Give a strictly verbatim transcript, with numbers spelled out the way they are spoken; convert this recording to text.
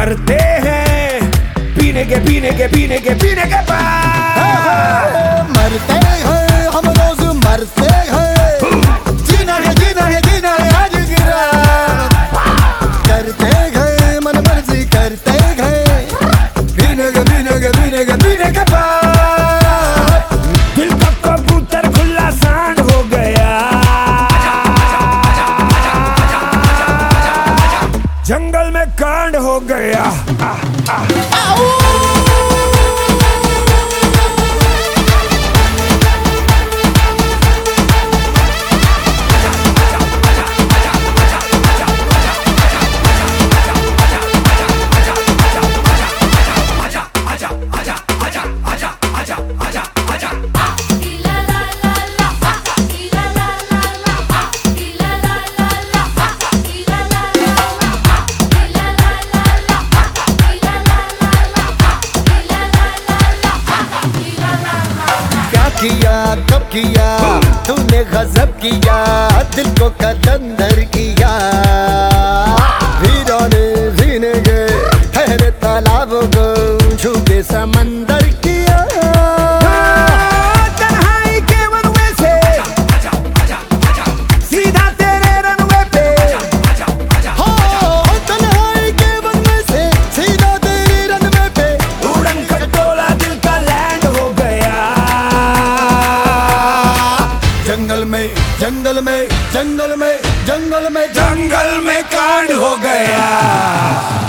करते हैं पीने के पीने के पीने के पीने के बाद मरते हैं हम रोज मरते हैं, जीना है जीना है जीना है आज गिरा करते गए मन मर्जी करते गए पीने के पीने के पीने के पीने के बाद दिल का कबूतर खुला सांड हो गया, जंगल में कांड हो गया। आ, आ, किया कब किया तूने गजब किया, दिल को कलंदर किया, वीरों ने जीने गए ठहरे तालाबों को छू के समंदर किया। तन्हाई के वनवे से सीधा तेरे रनवे पे, हो तन्हाई के वनवे से सीधा तेरे रनवे पे, उड़न खटोला दिल का लैंड हो गया। जंगल में जंगल में जंगल में जंगल में जंगल में कांड हो गया।